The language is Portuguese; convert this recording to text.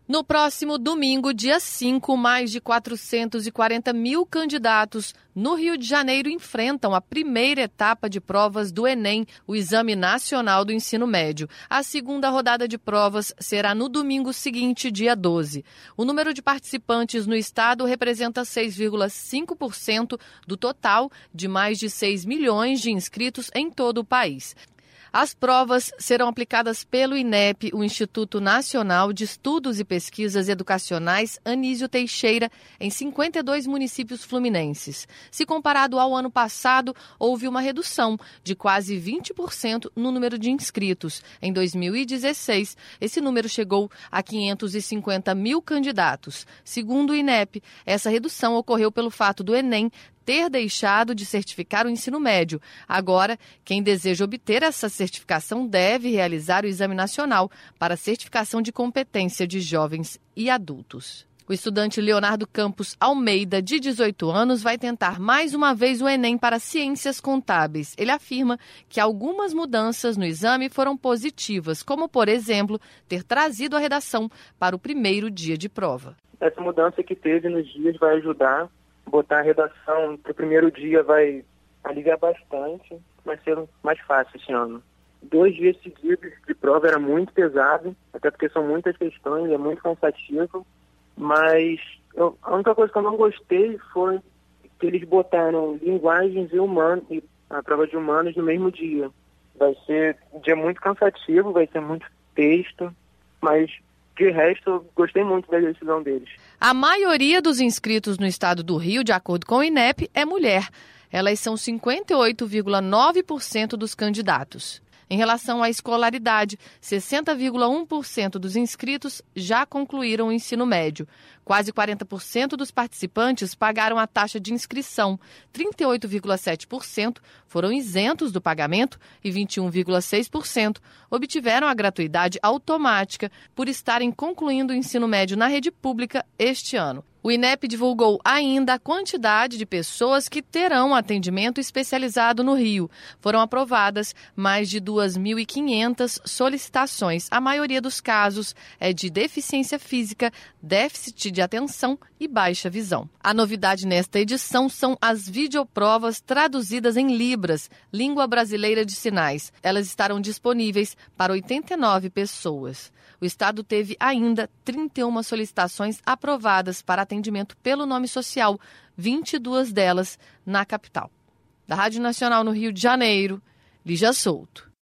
No próximo domingo, dia 5, mais de 440 mil candidatos no Rio de Janeiro enfrentam a primeira etapa de provas do Enem, o Exame Nacional do Ensino Médio. A segunda rodada de provas será no domingo seguinte, dia 12. O número de participantes no estado representa 6,5% do total de mais de 6 milhões de inscritos em todo o país. As provas serão aplicadas pelo INEP, o Instituto Nacional de Estudos e Pesquisas Educacionais Anísio Teixeira, em 52 municípios fluminenses. Se comparado ao ano passado, houve uma redução de quase 20% no número de inscritos. Em 2016, esse número chegou a 550 mil candidatos. Segundo o INEP, essa redução ocorreu pelo fato do Enem ter deixado de certificar o ensino médio. Agora, quem deseja obter essa certificação deve realizar o Exame Nacional para certificação de competência de jovens e adultos. O estudante Leonardo Campos Almeida, de 18 anos, vai tentar mais uma vez o Enem para Ciências Contábeis. Ele afirma que algumas mudanças no exame foram positivas, como, por exemplo, ter trazido a redação para o primeiro dia de prova. Essa mudança que teve nos dias vai ajudar. Botar a redação para o primeiro dia vai aliviar bastante, vai ser mais fácil esse ano. 2 dias seguidos de prova era muito pesado, até porque são muitas questões, é muito cansativo, mas a única coisa que eu não gostei foi que eles botaram linguagens e a prova de humanos no mesmo dia. Vai ser um dia muito cansativo, vai ser muito texto, mas de resto, eu gostei muito da decisão deles. A maioria dos inscritos no estado do Rio, de acordo com o INEP, é mulher. Elas são 58,9% dos candidatos. Em relação à escolaridade, 60,1% dos inscritos já concluíram o ensino médio. Quase 40% dos participantes pagaram a taxa de inscrição. 38,7% foram isentos do pagamento e 21,6% obtiveram a gratuidade automática por estarem concluindo o ensino médio na rede pública este ano. O INEP divulgou ainda a quantidade de pessoas que terão atendimento especializado no Rio. Foram aprovadas mais de 2.500 solicitações. A maioria dos casos é de deficiência física, déficit de atenção e baixa visão. A novidade nesta edição são as videoprovas traduzidas em Libras, língua brasileira de sinais. Elas estarão disponíveis para 89 pessoas. O estado teve ainda 31 solicitações aprovadas para atendimento pelo nome social, 22 delas na capital. Da Rádio Nacional no Rio de Janeiro, Lígia Souto.